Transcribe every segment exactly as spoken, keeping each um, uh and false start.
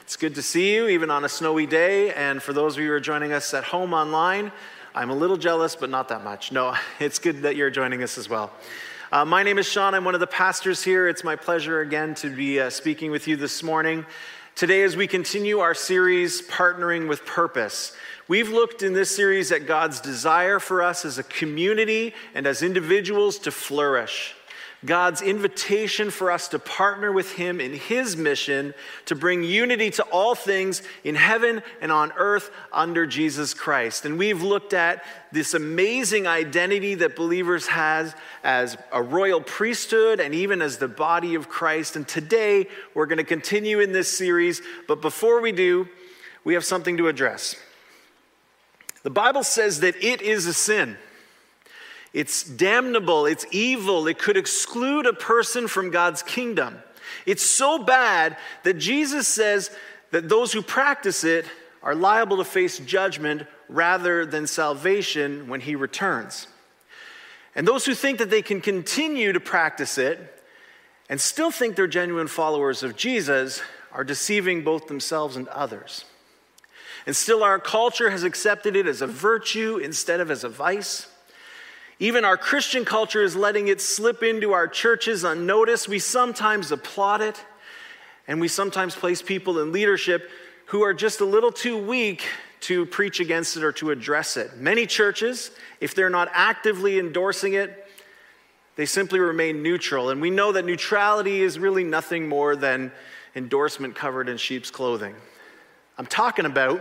It's good to see you, even on a snowy day. And for those of you who are joining us at home online, I'm a little jealous, but not that much. No, it's good that you're joining us as well. Uh, my name is Sean. I'm one of the pastors here. It's my pleasure again to be uh, speaking with you this morning. Today, as we continue our series, Partnering with Purpose, we've looked in this series at God's desire for us as a community and as individuals to flourish. God's invitation for us to partner with Him in His mission to bring unity to all things in heaven and on earth under Jesus Christ. And we've looked at this amazing identity that believers have as a royal priesthood and even as the body of Christ. And today we're going to continue in this series. But before we do, we have something to address. The Bible says that it is a sin. It's damnable, it's evil, it could exclude a person from God's kingdom. It's so bad that Jesus says that those who practice it are liable to face judgment rather than salvation when He returns. And those who think that they can continue to practice it and still think they're genuine followers of Jesus are deceiving both themselves and others. And still our culture has accepted it as a virtue instead of as a vice. Even our Christian culture is letting it slip into our churches unnoticed. We sometimes applaud it, and we sometimes place people in leadership who are just a little too weak to preach against it or to address it. Many churches, if they're not actively endorsing it, they simply remain neutral. And we know that neutrality is really nothing more than endorsement covered in sheep's clothing. I'm talking about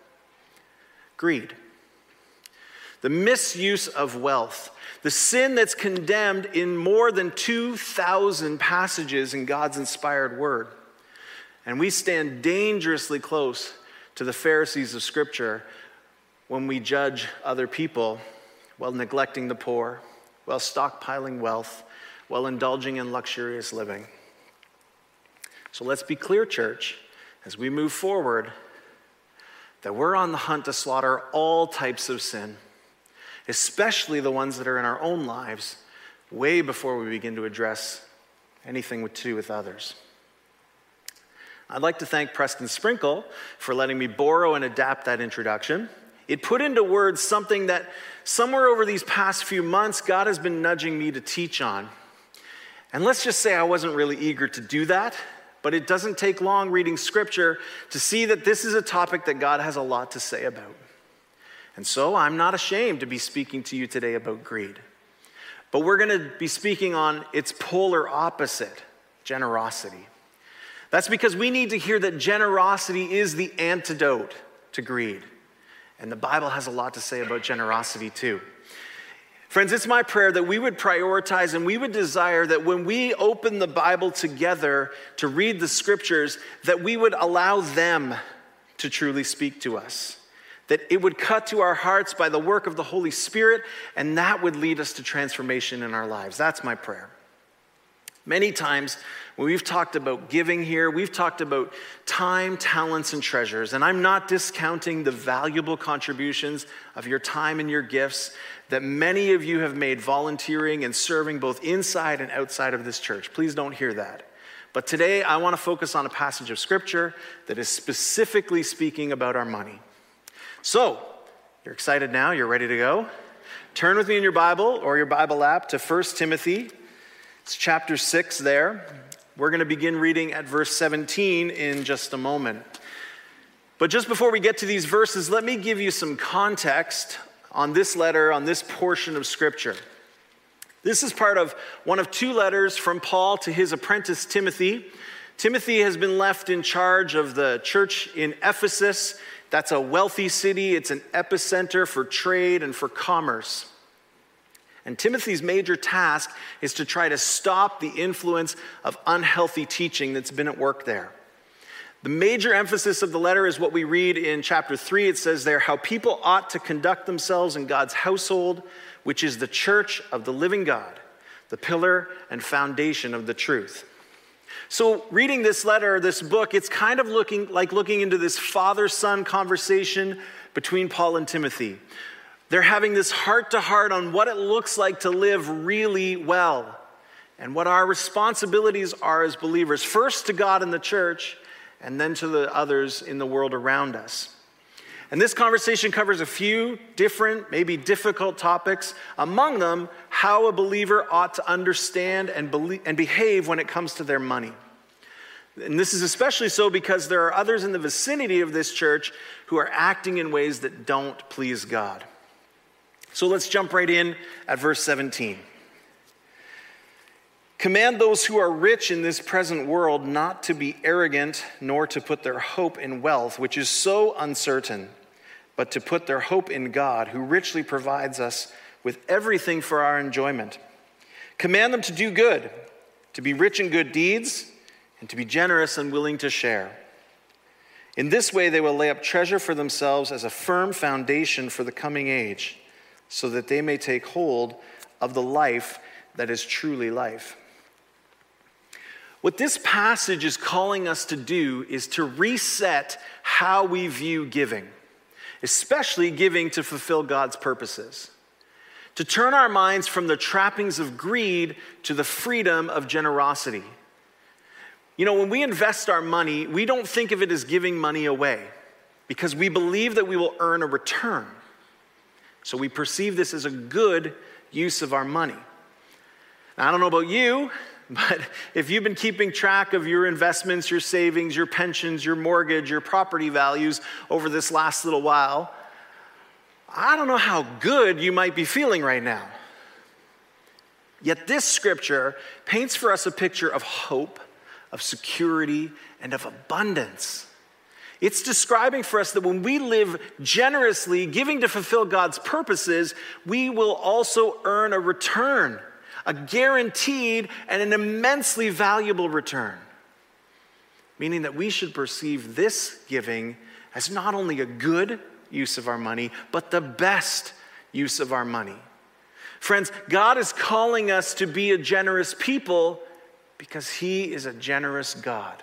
greed. The misuse of wealth, the sin that's condemned in more than two thousand passages in God's inspired word. And we stand dangerously close to the Pharisees of Scripture when we judge other people while neglecting the poor, while stockpiling wealth, while indulging in luxurious living. So let's be clear, church, as we move forward, that we're on the hunt to slaughter all types of sin, especially the ones that are in our own lives, way before we begin to address anything to do with others. I'd like to thank Preston Sprinkle for letting me borrow and adapt that introduction. It put into words something that somewhere over these past few months, God has been nudging me to teach on. And let's just say I wasn't really eager to do that, but it doesn't take long reading Scripture to see that this is a topic that God has a lot to say about. And so I'm not ashamed to be speaking to you today about greed. But we're going to be speaking on its polar opposite, generosity. That's because we need to hear that generosity is the antidote to greed. And the Bible has a lot to say about generosity too. Friends, it's my prayer that we would prioritize and we would desire that when we open the Bible together to read the Scriptures, that we would allow them to truly speak to us. That it would cut to our hearts by the work of the Holy Spirit, and that would lead us to transformation in our lives. That's my prayer. Many times when we've talked about giving here, we've talked about time, talents, and treasures. And I'm not discounting the valuable contributions of your time and your gifts that many of you have made volunteering and serving both inside and outside of this church. Please don't hear that. But today I want to focus on a passage of Scripture that is specifically speaking about our money. So, you're excited now? You're ready to go? Turn with me in your Bible or your Bible app to First Timothy. It's chapter six there. We're going to begin reading at verse seventeen in just a moment. But just before we get to these verses, let me give you some context on this letter, on this portion of Scripture. This is part of one of two letters from Paul to his apprentice Timothy. Timothy has been left in charge of the church in Ephesus. That's a wealthy city. It's an epicenter for trade and for commerce. And Timothy's major task is to try to stop the influence of unhealthy teaching that's been at work there. The major emphasis of the letter is what we read in chapter three. It says there, how people ought to conduct themselves in God's household, which is the church of the living God, the pillar and foundation of the truth. So reading this letter, this book, it's kind of looking like looking into this father-son conversation between Paul and Timothy. They're having this heart-to-heart on what it looks like to live really well and what our responsibilities are as believers, first to God and the church, and then to the others in the world around us. And this conversation covers a few different, maybe difficult topics. Among them, how a believer ought to understand and, believe, and behave when it comes to their money. And this is especially so because there are others in the vicinity of this church who are acting in ways that don't please God. So let's jump right in at verse seventeen. Command those who are rich in this present world not to be arrogant, nor to put their hope in wealth, which is so uncertain, but to put their hope in God, who richly provides us with everything for our enjoyment. Command them to do good, to be rich in good deeds, and to be generous and willing to share. In this way they will lay up treasure for themselves as a firm foundation for the coming age, so that they may take hold of the life that is truly life. What this passage is calling us to do is to reset how we view giving, especially giving to fulfill God's purposes. To turn our minds from the trappings of greed to the freedom of generosity. You know, when we invest our money, we don't think of it as giving money away because we believe that we will earn a return. So we perceive this as a good use of our money. Now, I don't know about you, but if you've been keeping track of your investments, your savings, your pensions, your mortgage, your property values over this last little while, I don't know how good you might be feeling right now. Yet this scripture paints for us a picture of hope, of security, and of abundance. It's describing for us that when we live generously, giving to fulfill God's purposes, we will also earn a return. A guaranteed and an immensely valuable return. Meaning that we should perceive this giving as not only a good use of our money, but the best use of our money. Friends, God is calling us to be a generous people because He is a generous God.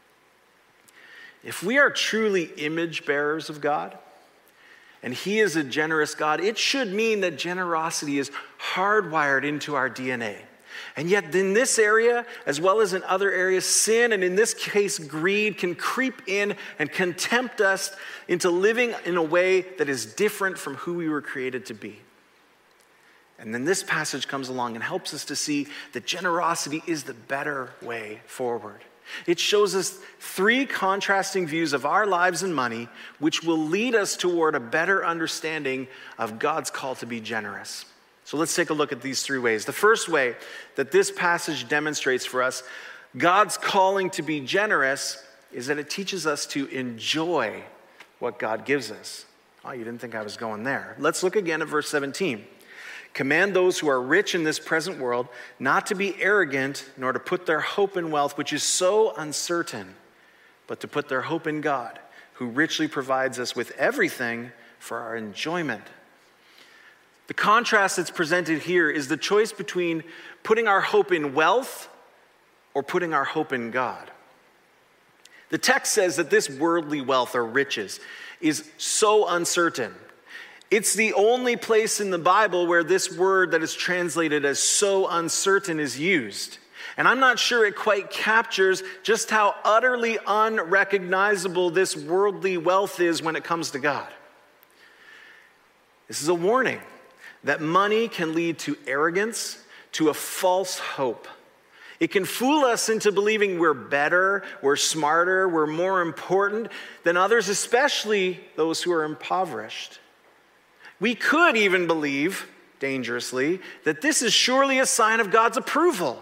If we are truly image bearers of God, and He is a generous God, it should mean that generosity is hardwired into our D N A. And yet in this area, as well as in other areas, sin, and in this case greed, can creep in and can tempt us into living in a way that is different from who we were created to be. And then this passage comes along and helps us to see that generosity is the better way forward. It shows us three contrasting views of our lives and money, which will lead us toward a better understanding of God's call to be generous. So let's take a look at these three ways. The first way that this passage demonstrates for us God's calling to be generous is that it teaches us to enjoy what God gives us. Oh, you didn't think I was going there. Let's look again at verse seventeen. Command those who are rich in this present world not to be arrogant, nor to put their hope in wealth, which is so uncertain, but to put their hope in God, who richly provides us with everything for our enjoyment. The contrast that's presented here is the choice between putting our hope in wealth or putting our hope in God. The text says that this worldly wealth or riches is so uncertain. It's the only place in the Bible where this word that is translated as so uncertain is used. And I'm not sure it quite captures just how utterly unrecognizable this worldly wealth is when it comes to God. This is a warning that money can lead to arrogance, to a false hope. It can fool us into believing we're better, we're smarter, we're more important than others, especially those who are impoverished. We could even believe, dangerously, that this is surely a sign of God's approval.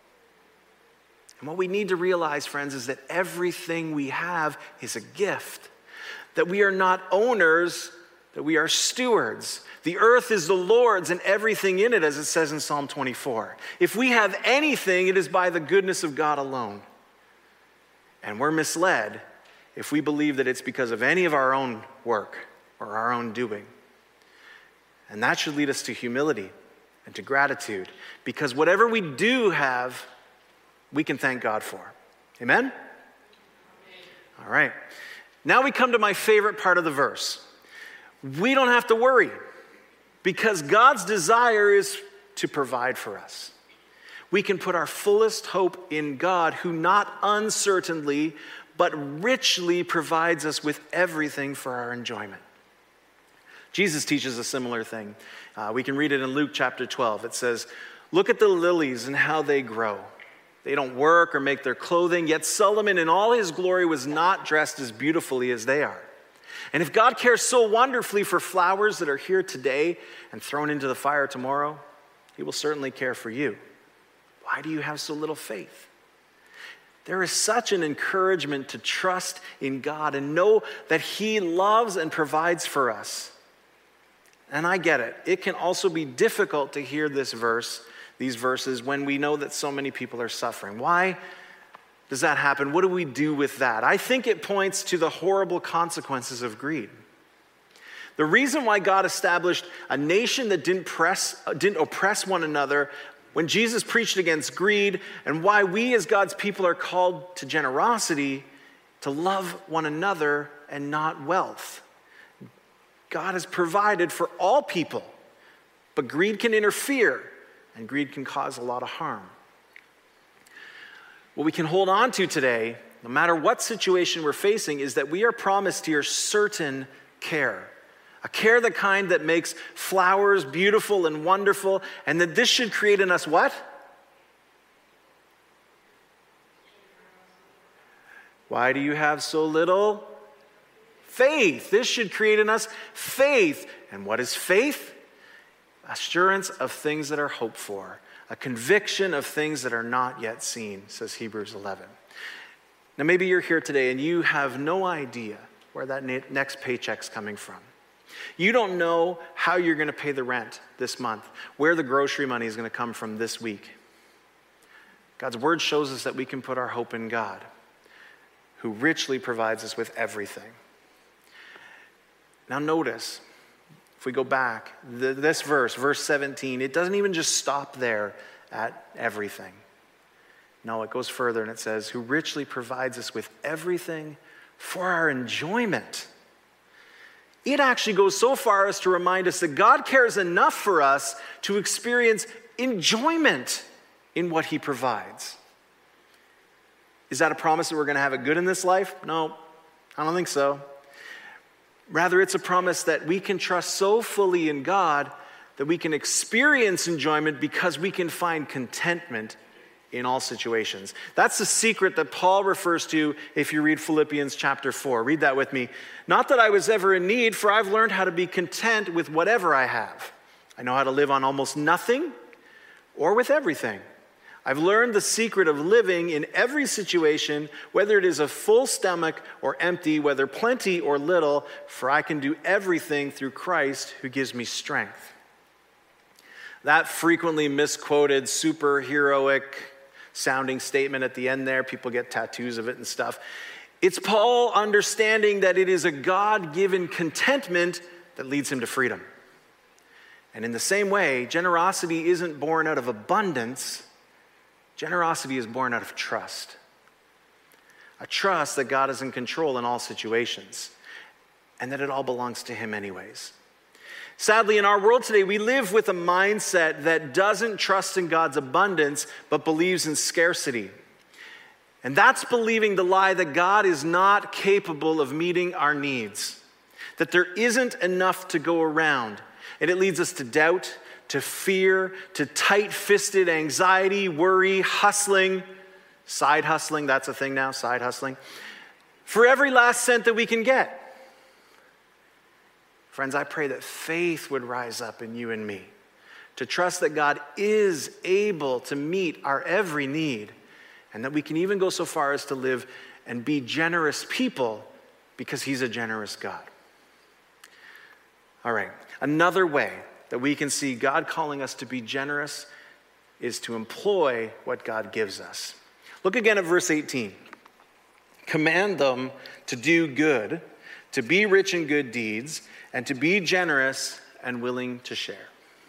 And what we need to realize, friends, is that everything we have is a gift. That we are not owners, that we are stewards. The earth is the Lord's and everything in it, as it says in Psalm twenty-four. If we have anything, it is by the goodness of God alone. And we're misled if we believe that it's because of any of our own work or our own doing. And that should lead us to humility and to gratitude, because whatever we do have, we can thank God for. Amen? Amen? All right. Now we come to my favorite part of the verse. We don't have to worry, because God's desire is to provide for us. We can put our fullest hope in God, who not uncertainly, but richly provides us with everything for our enjoyment. Jesus teaches a similar thing. Uh, we can read it in Luke chapter twelve. It says, "Look at the lilies and how they grow. They don't work or make their clothing, yet Solomon in all his glory was not dressed as beautifully as they are. And if God cares so wonderfully for flowers that are here today and thrown into the fire tomorrow, he will certainly care for you. Why do you have so little faith?" There is such an encouragement to trust in God and know that he loves and provides for us. And I get it. It can also be difficult to hear this verse, these verses, when we know that so many people are suffering. Why does that happen? What do we do with that? I think it points to the horrible consequences of greed. The reason why God established a nation that didn't press, didn't oppress one another when Jesus preached against greed, and why we as God's people are called to generosity, to love one another and not wealth. God has provided for all people, but greed can interfere, and greed can cause a lot of harm. What we can hold on to today, no matter what situation we're facing, is that we are promised here certain care. A care, the kind that makes flowers beautiful and wonderful, and that this should create in us what? Why do you have so little faith? This should create in us faith. And what is faith? Assurance of things that are hoped for. A conviction of things that are not yet seen, says Hebrews eleven. Now maybe you're here today and you have no idea where that next paycheck's coming from. You don't know how you're going to pay the rent this month, where the grocery money is going to come from this week. God's word shows us that we can put our hope in God, who richly provides us with everything. Now notice, if we go back, the, this verse, verse seventeen, it doesn't even just stop there at everything. No, it goes further and it says, who richly provides us with everything for our enjoyment. It actually goes so far as to remind us that God cares enough for us to experience enjoyment in what he provides. Is that a promise that we're going to have it good in this life? No, I don't think so. Rather, it's a promise that we can trust so fully in God that we can experience enjoyment because we can find contentment in all situations. That's the secret that Paul refers to if you read Philippians chapter four. Read that with me. Not that I was ever in need, for I've learned how to be content with whatever I have. I know how to live on almost nothing or with everything. I've learned the secret of living in every situation, whether it is a full stomach or empty, whether plenty or little, for I can do everything through Christ who gives me strength. That frequently misquoted, superheroic sounding statement at the end there, people get tattoos of it and stuff. It's Paul understanding that it is a God-given contentment that leads him to freedom. And in the same way, generosity isn't born out of abundance. Generosity is born out of trust. A trust that God is in control in all situations and that it all belongs to him anyways. Sadly, in our world today, we live with a mindset that doesn't trust in God's abundance, but believes in scarcity. And that's believing the lie that God is not capable of meeting our needs, that there isn't enough to go around. And it leads us to doubt, to fear, to tight-fisted anxiety, worry, hustling, side hustling, that's a thing now, side hustling, for every last cent that we can get. Friends, I pray that faith would rise up in you and me, to trust that God is able to meet our every need, and that we can even go so far as to live and be generous people because he's a generous God. All right, another way that we can see God calling us to be generous is to employ what God gives us. Look again at verse eighteen. Command them to do good, to be rich in good deeds, and to be generous and willing to share.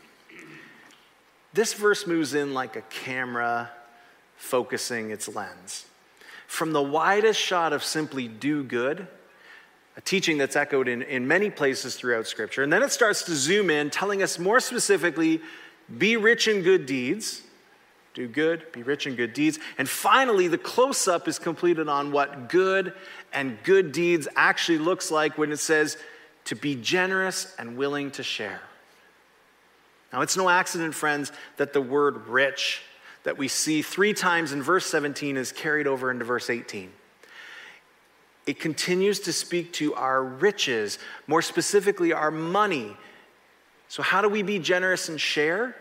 This verse moves in like a camera focusing its lens. From the widest shot of simply do good, a teaching that's echoed in, in many places throughout Scripture, and then it starts to zoom in, telling us more specifically, be rich in good deeds, Do good, be rich in good deeds. And finally, the close-up is completed on what good and good deeds actually looks like when it says to be generous and willing to share. Now, it's no accident, friends, that the word rich that we see three times in verse seventeen is carried over into verse eighteen. It continues to speak to our riches, more specifically our money. So how do we be generous and share?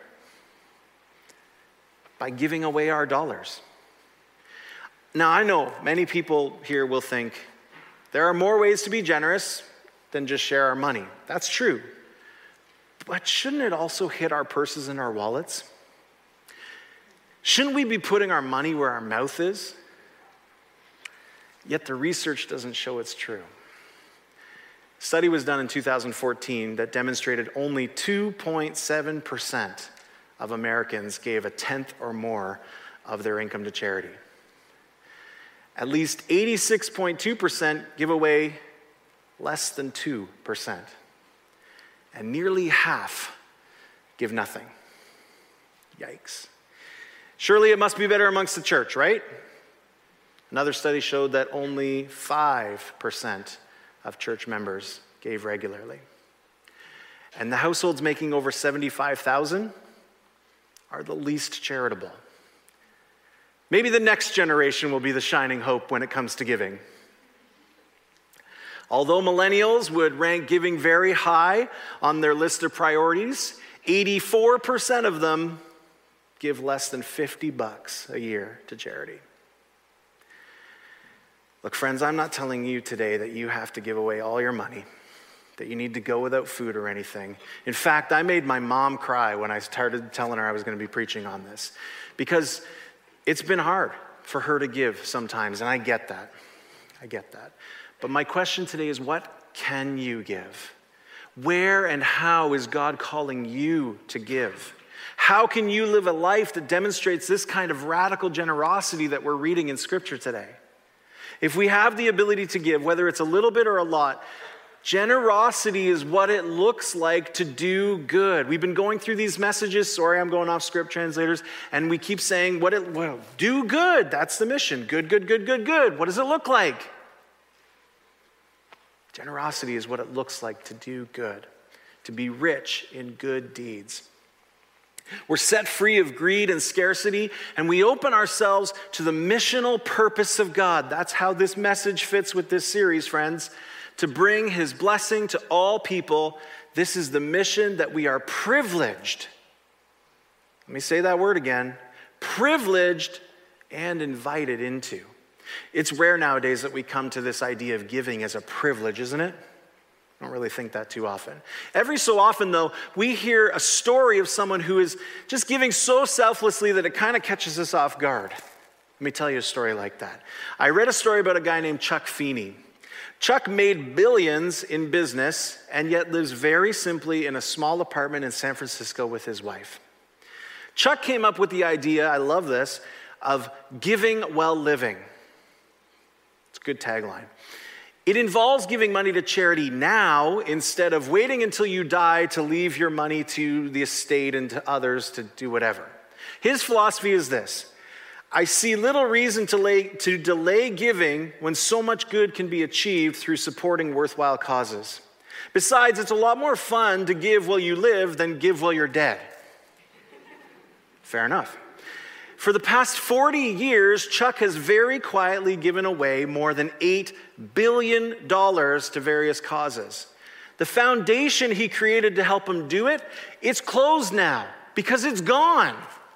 By giving away our dollars. Now, I know many people here will think there are more ways to be generous than just share our money. That's true. But shouldn't it also hit our purses and our wallets? Shouldn't we be putting our money where our mouth is? Yet the research doesn't show it's true. A study was done in two thousand fourteen that demonstrated only two point seven percent of Americans gave a tenth or more of their income to charity. At least eighty-six point two percent give away less than two percent. And nearly half give nothing. Yikes. Surely it must be better amongst the church, right? Another study showed that only five percent of church members gave regularly. And the households making over seventy-five thousand dollars are the least charitable. Maybe the next generation will be the shining hope when it comes to giving. Although millennials would rank giving very high on their list of priorities, eighty-four percent of them give less than fifty bucks a year to charity. Look, friends, I'm not telling you today that you have to give away all your money, that you need to go without food or anything. In fact, I made my mom cry when I started telling her I was going to be preaching on this, because it's been hard for her to give sometimes, and I get that. I get that. But my question today is, what can you give? Where and how is God calling you to give? How can you live a life that demonstrates this kind of radical generosity that we're reading in Scripture today? If we have the ability to give, whether it's a little bit or a lot, generosity is what it looks like to do good. We've been going through these messages. Sorry, I'm going off script, translators. And we keep saying, what it, well, do good. That's the mission. Good, good, good, good, good. What does it look like? Generosity is what it looks like to do good, to be rich in good deeds. We're set free of greed and scarcity, and we open ourselves to the missional purpose of God. That's how this message fits with this series, friends. To bring his blessing to all people. This is the mission that we are privileged. Let me say that word again. Privileged and invited into. It's rare nowadays that we come to this idea of giving as a privilege, isn't it? I don't really think that too often. Every so often, though, we hear a story of someone who is just giving so selflessly that it kind of catches us off guard. Let me tell you a story like that. I read a story about a guy named Chuck Feeney. Chuck made billions in business and yet lives very simply in a small apartment in San Francisco with his wife. Chuck came up with the idea, I love this, of giving while living. It's a good tagline. It involves giving money to charity now instead of waiting until you die to leave your money to the estate and to others to do whatever. His philosophy is this: I see little reason to, lay, to delay giving when so much good can be achieved through supporting worthwhile causes. Besides, it's a lot more fun to give while you live than give while you're dead. Fair enough. For the past forty years, Chuck has very quietly given away more than eight billion dollars to various causes. The foundation he created to help him do it, it's closed now because it's gone.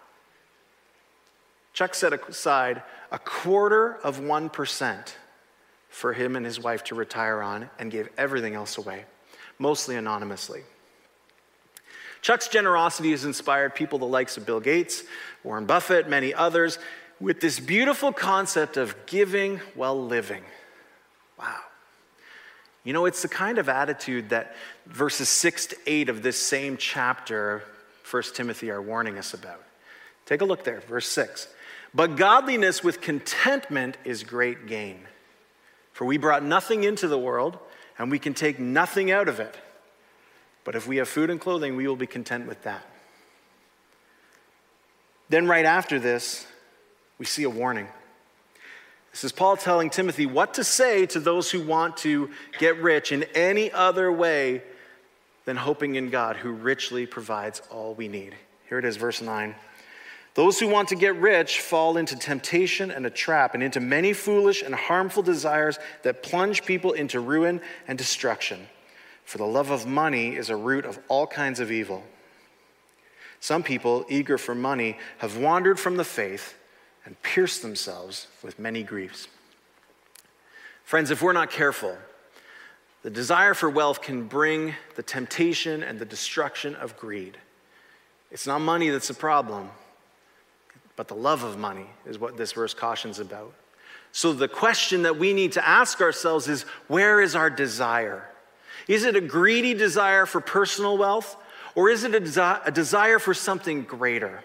Chuck set aside a quarter of one percent for him and his wife to retire on and gave everything else away, mostly anonymously. Chuck's generosity has inspired people the likes of Bill Gates, Warren Buffett, many others, with this beautiful concept of giving while living. Wow. You know, it's the kind of attitude that verses six to eight of this same chapter, First Timothy, are warning us about. Take a look there, verse six. But godliness with contentment is great gain. For we brought nothing into the world, and we can take nothing out of it. But if we have food and clothing, we will be content with that. Then right after this, we see a warning. This is Paul telling Timothy what to say to those who want to get rich in any other way than hoping in God, who richly provides all we need. Here it is, verse nine. Those who want to get rich fall into temptation and a trap, and into many foolish and harmful desires that plunge people into ruin and destruction. For the love of money is a root of all kinds of evil. Some people, eager for money, have wandered from the faith and pierced themselves with many griefs. Friends, if we're not careful, the desire for wealth can bring the temptation and the destruction of greed. It's not money that's the problem, but the love of money is what this verse cautions about. So the question that we need to ask ourselves is, where is our desire? Is it a greedy desire for personal wealth, or is it a, desi- a desire for something greater?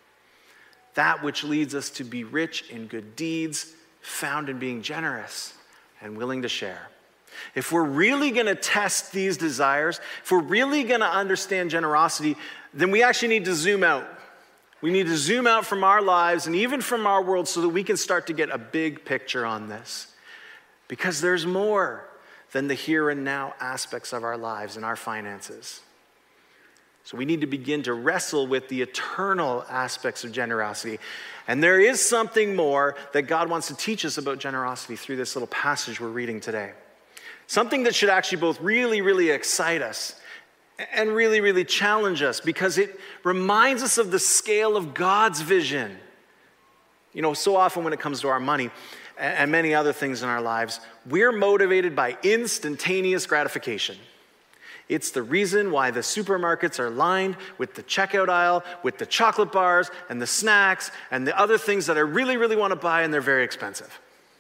That which leads us to be rich in good deeds, found in being generous and willing to share. If we're really going to test these desires, if we're really going to understand generosity, then we actually need to zoom out. We need to zoom out from our lives and even from our world so that we can start to get a big picture on this. Because there's more than the here and now aspects of our lives and our finances. So we need to begin to wrestle with the eternal aspects of generosity. And there is something more that God wants to teach us about generosity through this little passage we're reading today. Something that should actually both really, really excite us and really, really challenge us, because it reminds us of the scale of God's vision. You know, so often when it comes to our money and many other things in our lives, we're motivated by instantaneous gratification. It's the reason why the supermarkets are lined with the checkout aisle, with the chocolate bars and the snacks and the other things that I really, really want to buy, and they're very expensive.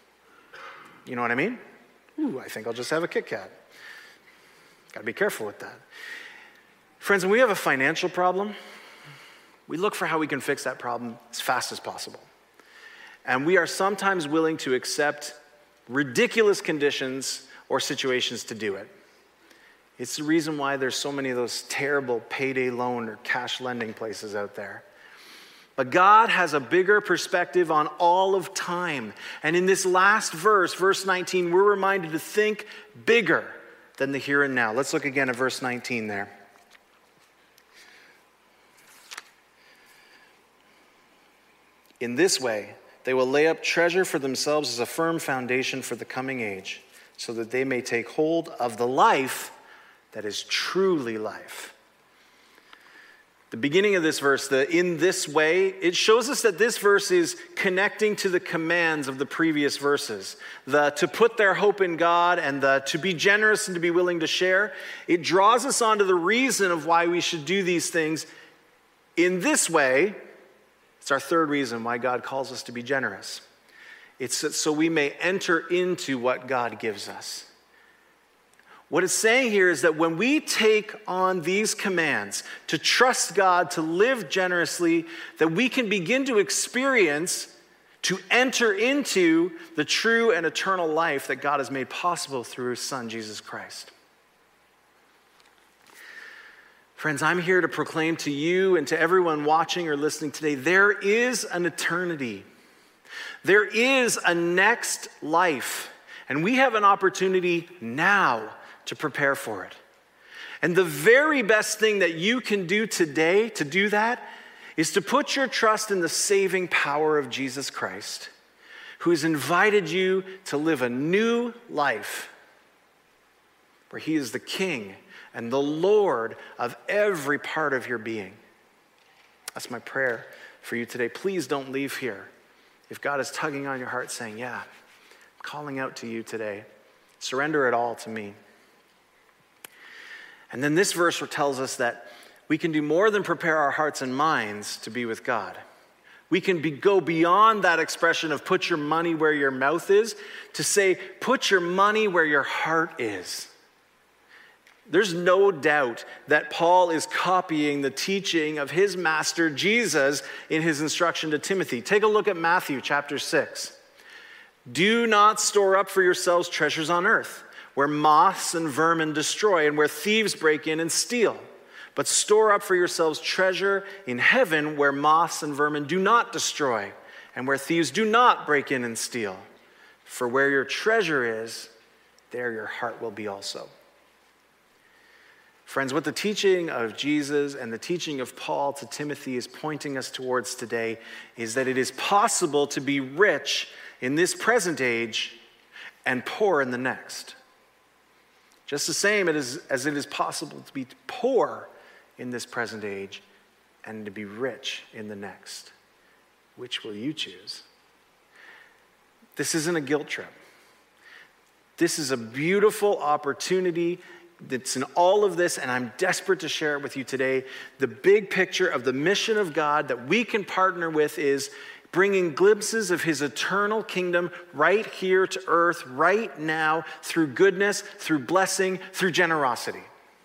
You know what I mean? Ooh, I think I'll just have a Kit Kat. Got to be careful with that. Friends, when we have a financial problem, we look for how we can fix that problem as fast as possible. And we are sometimes willing to accept ridiculous conditions or situations to do it. It's the reason why there's so many of those terrible payday loan or cash lending places out there. But God has a bigger perspective on all of time. And in this last verse, verse nineteen, we're reminded to think bigger than the here and now. Let's look again at verse nineteen there. In this way, they will lay up treasure for themselves as a firm foundation for the coming age, so that they may take hold of the life that is truly life. The beginning of this verse, the in this way, it shows us that this verse is connecting to the commands of the previous verses. The to put their hope in God and the to be generous and to be willing to share. It draws us onto the reason of why we should do these things in this way. It's our third reason why God calls us to be generous. It's so we may enter into what God gives us. What it's saying here is that when we take on these commands to trust God, to live generously, that we can begin to experience, to enter into the true and eternal life that God has made possible through his Son, Jesus Christ. Friends, I'm here to proclaim to you and to everyone watching or listening today, there is an eternity. There is a next life, and we have an opportunity now to prepare for it. And the very best thing that you can do today to do that is to put your trust in the saving power of Jesus Christ, who has invited you to live a new life where he is the King and the Lord of every part of your being. That's my prayer for you today. Please don't leave here if God is tugging on your heart saying, yeah, I'm calling out to you today. Surrender it all to me. And then this verse tells us that we can do more than prepare our hearts and minds to be with God. We can be, go beyond that expression of put your money where your mouth is to say put your money where your heart is. There's no doubt that Paul is copying the teaching of his master Jesus in his instruction to Timothy. Take a look at Matthew chapter six. Do not store up for yourselves treasures on earth, where moths and vermin destroy and where thieves break in and steal. But store up for yourselves treasure in heaven where moths and vermin do not destroy and where thieves do not break in and steal. For where your treasure is, there your heart will be also. Friends, what the teaching of Jesus and the teaching of Paul to Timothy is pointing us towards today is that it is possible to be rich in this present age and poor in the next. Just the same as it is possible to be poor in this present age and to be rich in the next. Which will you choose? This isn't a guilt trip. This is a beautiful opportunity that's in all of this, and I'm desperate to share it with you today. The big picture of the mission of God that we can partner with is bringing glimpses of his eternal kingdom right here to earth, right now, through goodness, through blessing, through generosity.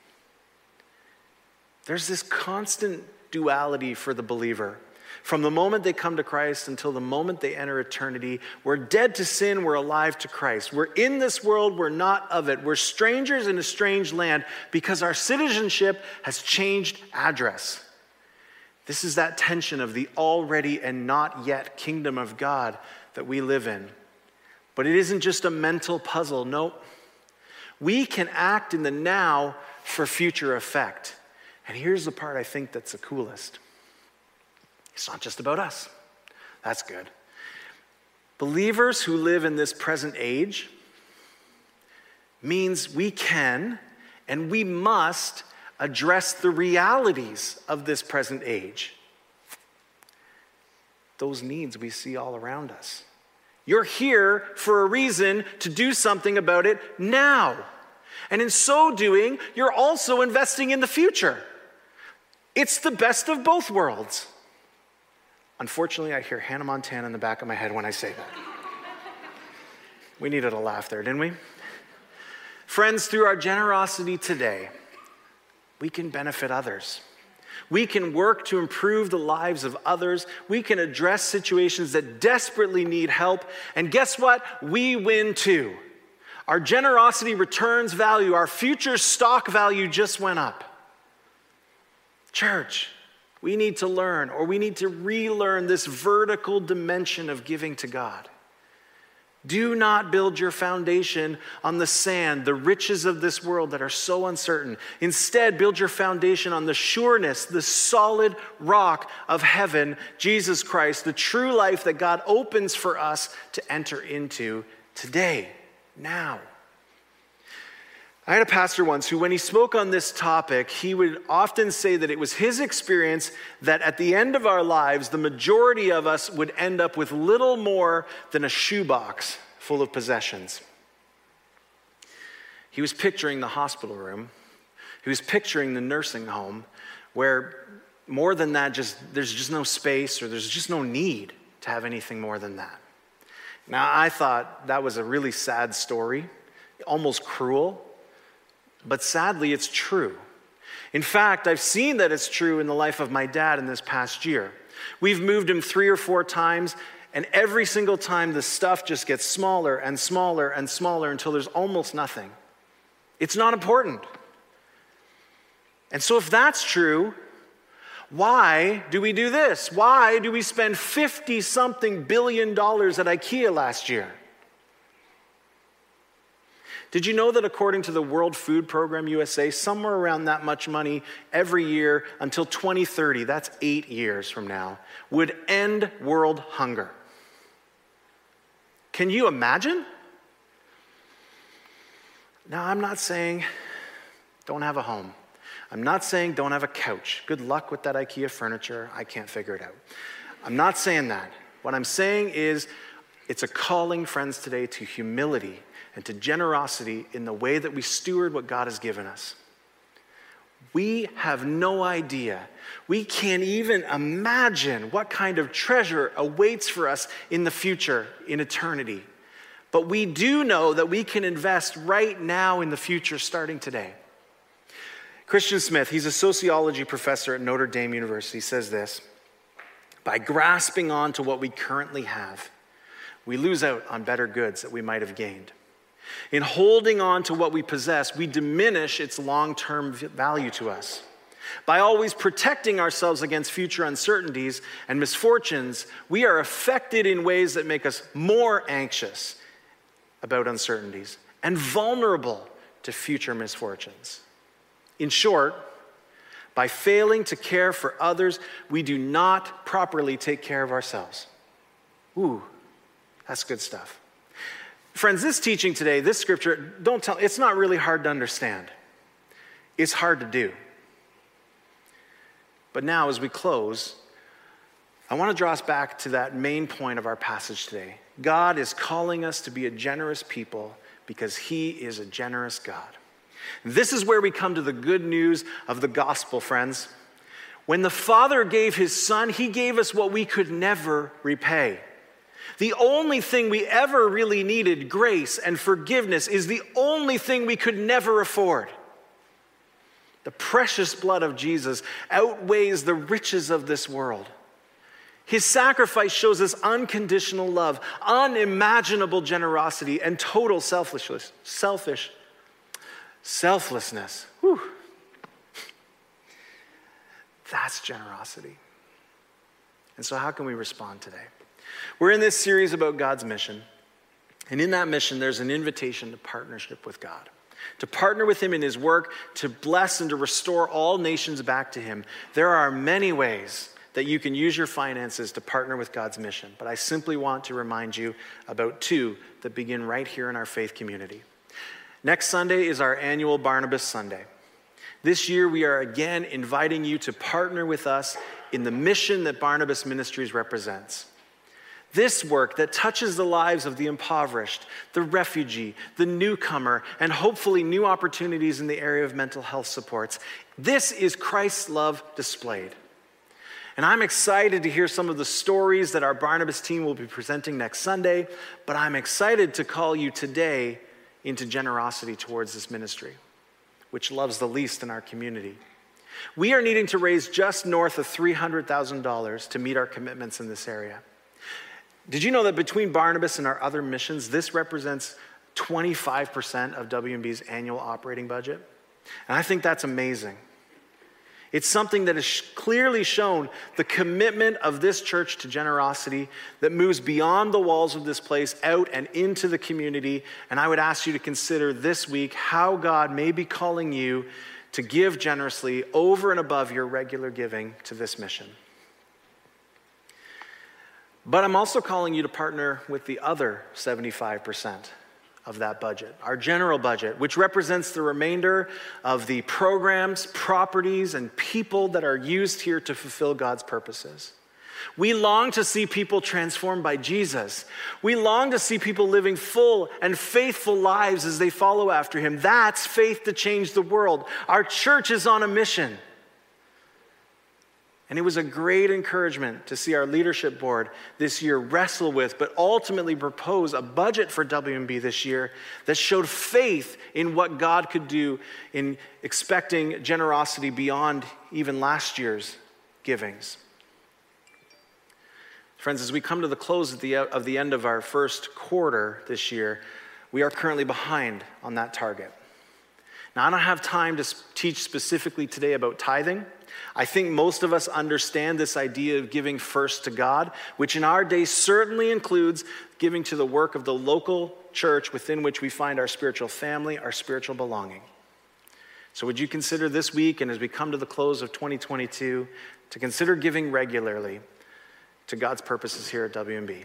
There's this constant duality for the believer. From the moment they come to Christ until the moment they enter eternity, we're dead to sin, we're alive to Christ. We're in this world, we're not of it. We're strangers in a strange land because our citizenship has changed address. This is that tension of the already and not yet kingdom of God that we live in. But it isn't just a mental puzzle. Nope. We can act in the now for future effect. And here's the part I think that's the coolest. It's not just about us. That's good. Believers who live in this present age means we can and we must address the realities of this present age. Those needs we see all around us. You're here for a reason to do something about it now. And in so doing, you're also investing in the future. It's the best of both worlds. Unfortunately, I hear Hannah Montana in the back of my head when I say that. We needed a laugh there, didn't we? Friends, through our generosity today, we can benefit others. We can work to improve the lives of others. We can address situations that desperately need help. And guess what? We win too. Our generosity returns value. Our future stock value just went up. Church, we need to learn, or we need to relearn this vertical dimension of giving to God. Do not build your foundation on the sand, the riches of this world that are so uncertain. Instead, build your foundation on the sureness, the solid rock of heaven, Jesus Christ, the true life that God opens for us to enter into today, now. I had a pastor once who, when he spoke on this topic, he would often say that it was his experience that at the end of our lives, the majority of us would end up with little more than a shoebox full of possessions. He was picturing the hospital room. He was picturing the nursing home where more than that, just there's just no space or there's just no need to have anything more than that. Now, I thought that was a really sad story, almost cruel. But sadly, it's true. In fact, I've seen that it's true in the life of my dad in this past year. We've moved him three or four times, and every single time the stuff just gets smaller and smaller and smaller until there's almost nothing. It's not important. And so if that's true, why do we do this? Why do we spend fifty-something billion dollars at IKEA last year? Did you know that according to the World Food Program U S A, somewhere around that much money every year until twenty thirty, that's eight years from now, would end world hunger? Can you imagine? Now, I'm not saying don't have a home. I'm not saying don't have a couch. Good luck with that IKEA furniture. I can't figure it out. I'm not saying that. What I'm saying is it's a calling, friends, today to humility and to generosity in the way that we steward what God has given us. We have no idea. We can't even imagine what kind of treasure awaits for us in the future, in eternity. But we do know that we can invest right now in the future, starting today. Christian Smith, he's a sociology professor at Notre Dame University, says this: by grasping on to what we currently have, we lose out on better goods that we might have gained. In holding on to what we possess, we diminish its long-term value to us. By always protecting ourselves against future uncertainties and misfortunes, we are affected in ways that make us more anxious about uncertainties and vulnerable to future misfortunes. In short, by failing to care for others, we do not properly take care of ourselves. Ooh, that's good stuff. Friends, this teaching today, this scripture, don't tell, it's not really hard to understand. It's hard to do. But now, as we close, I want to draw us back to that main point of our passage today. God is calling us to be a generous people because he is a generous God. This is where we come to the good news of the gospel, friends. When the Father gave his Son, he gave us what we could never repay. The only thing we ever really needed, grace and forgiveness, is the only thing we could never afford. The precious blood of Jesus outweighs the riches of this world. His sacrifice shows us unconditional love, unimaginable generosity, and total selfishness. Selfish, selflessness. Whew. That's generosity. And so how can we respond today? We're in this series about God's mission. And in that mission, there's an invitation to partnership with God. To partner with him in his work, to bless and to restore all nations back to him. There are many ways that you can use your finances to partner with God's mission. But I simply want to remind you about two that begin right here in our faith community. Next Sunday is our annual Barnabas Sunday. This year, we are again inviting you to partner with us in the mission that Barnabas Ministries represents. This work that touches the lives of the impoverished, the refugee, the newcomer, and hopefully new opportunities in the area of mental health supports. This is Christ's love displayed. And I'm excited to hear some of the stories that our Barnabas team will be presenting next Sunday, but I'm excited to call you today into generosity towards this ministry, which loves the least in our community. We are needing to raise just north of three hundred thousand dollars to meet our commitments in this area. Did you know that between Barnabas and our other missions, this represents twenty-five percent of W M B's annual operating budget? And I think that's amazing. It's something that has clearly shown the commitment of this church to generosity that moves beyond the walls of this place, out and into the community. And I would ask you to consider this week how God may be calling you to give generously over and above your regular giving to this mission. But I'm also calling you to partner with the other seventy-five percent of that budget, our general budget, which represents the remainder of the programs, properties, and people that are used here to fulfill God's purposes. We long to see people transformed by Jesus. We long to see people living full and faithful lives as they follow after him. That's faith to change the world. Our church is on a mission. And it was a great encouragement to see our leadership board this year wrestle with, but ultimately propose a budget for W M B this year that showed faith in what God could do in expecting generosity beyond even last year's givings. Friends, as we come to the close of the, of the end of our first quarter this year, we are currently behind on that target. Now, I don't have time to teach specifically today about tithing. I think most of us understand this idea of giving first to God, which in our day certainly includes giving to the work of the local church within which we find our spiritual family, our spiritual belonging. So would you consider this week, and as we come to the close of twenty twenty-two, to consider giving regularly to God's purposes here at W M B?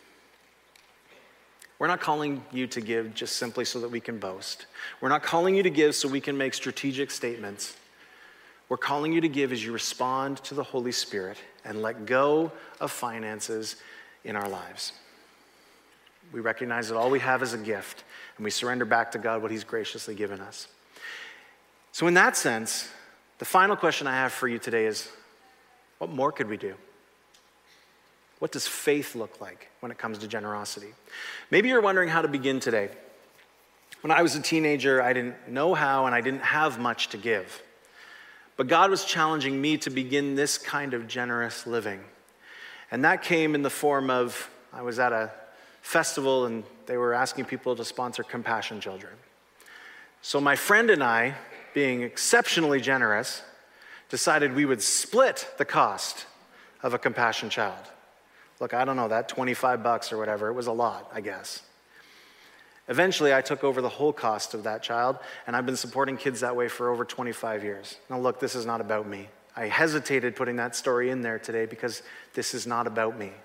We're not calling you to give just simply so that we can boast. We're not calling you to give so we can make strategic statements. We're calling you to give as you respond to the Holy Spirit and let go of finances in our lives. We recognize that all we have is a gift, and we surrender back to God what he's graciously given us. So in that sense, the final question I have for you today is, what more could we do? What does faith look like when it comes to generosity? Maybe you're wondering how to begin today. When I was a teenager, I didn't know how, and I didn't have much to give. But God was challenging me to begin this kind of generous living. And that came in the form of, I was at a festival and they were asking people to sponsor Compassion Children. So my friend and I, being exceptionally generous, decided we would split the cost of a Compassion child. Look, I don't know, that twenty-five bucks or whatever, it was a lot, I guess. Eventually, I took over the whole cost of that child, and I've been supporting kids that way for over twenty-five years. Now look, this is not about me. I hesitated putting that story in there today because this is not about me.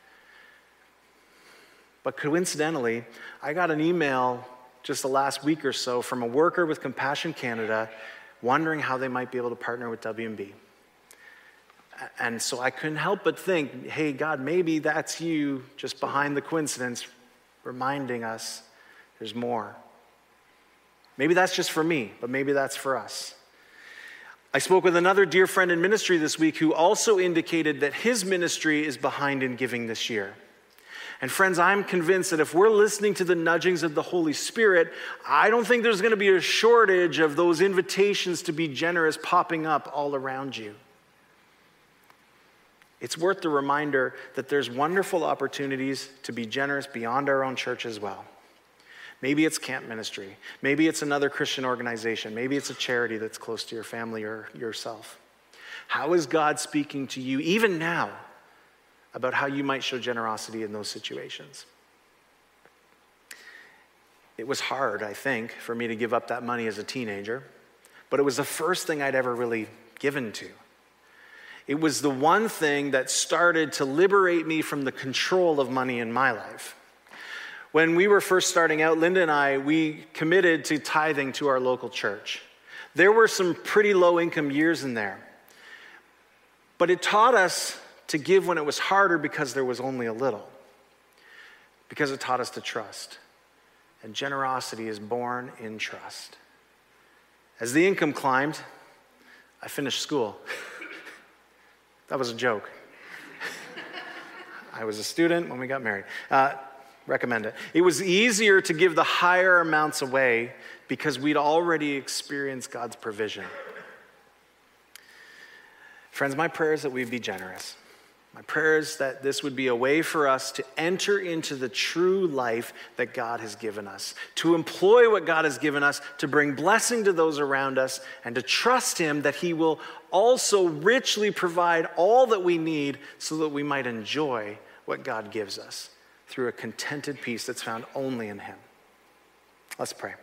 But coincidentally, I got an email just the last week or so from a worker with Compassion Canada wondering how they might be able to partner with W M B. And so I couldn't help but think, hey, God, maybe that's you just behind the coincidence reminding us there's more. Maybe that's just for me, but maybe that's for us. I spoke with another dear friend in ministry this week who also indicated that his ministry is behind in giving this year. And friends, I'm convinced that if we're listening to the nudgings of the Holy Spirit, I don't think there's going to be a shortage of those invitations to be generous popping up all around you. It's worth the reminder that there's wonderful opportunities to be generous beyond our own church as well. Maybe it's camp ministry. Maybe it's another Christian organization. Maybe it's a charity that's close to your family or yourself. How is God speaking to you, even now, about how you might show generosity in those situations? It was hard, I think, for me to give up that money as a teenager, but it was the first thing I'd ever really given to. It was the one thing that started to liberate me from the control of money in my life. When we were first starting out, Linda and I, we committed to tithing to our local church. There were some pretty low-income years in there, but it taught us to give when it was harder because there was only a little, because it taught us to trust. And generosity is born in trust. As the income climbed, I finished school. That was a joke. I was a student when we got married. Uh, recommend it. It was easier to give the higher amounts away because we'd already experienced God's provision. Friends, my prayer is that we'd be generous. My prayer is that this would be a way for us to enter into the true life that God has given us, to employ what God has given us, to bring blessing to those around us, and to trust Him that He will also richly provide all that we need so that we might enjoy what God gives us through a contented peace that's found only in Him. Let's pray.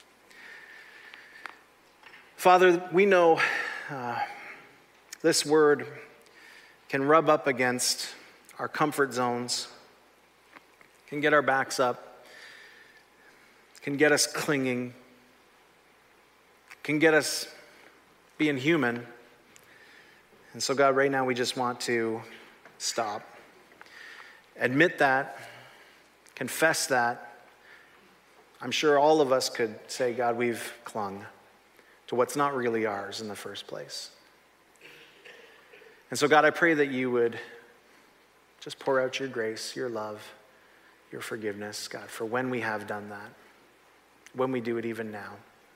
Father, we know uh, this word can rub up against our comfort zones, can get our backs up, can get us clinging, can get us being human. And so, God, right now we just want to stop. Admit that, confess that. I'm sure all of us could say, God, we've clung to what's not really ours in the first place. And so, God, I pray that you would just pour out your grace, your love, your forgiveness, God, for when we have done that, when we do it even now.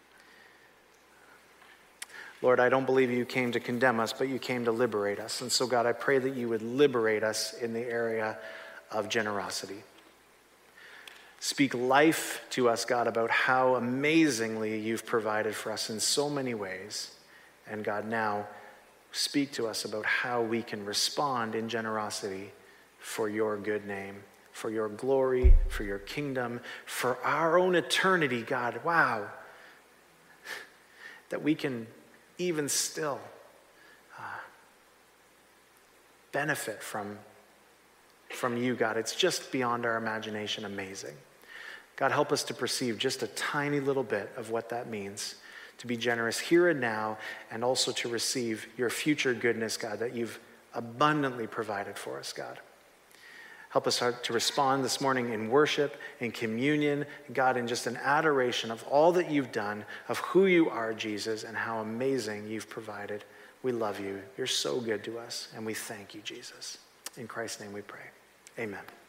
Lord, I don't believe you came to condemn us, but you came to liberate us. And so, God, I pray that you would liberate us in the area of generosity. Speak life to us, God, about how amazingly you've provided for us in so many ways. And God, now, speak to us about how we can respond in generosity for your good name, for your glory, for your kingdom, for our own eternity, God. Wow. That we can even still uh, benefit from, from you, God. It's just beyond our imagination amazing. God, help us to perceive just a tiny little bit of what that means, to be generous here and now, and also to receive your future goodness, God, that you've abundantly provided for us, God. Help us to respond this morning in worship, in communion, God, in just an adoration of all that you've done, of who you are, Jesus, and how amazing you've provided. We love you. You're so good to us, and we thank you, Jesus. In Christ's name we pray. Amen.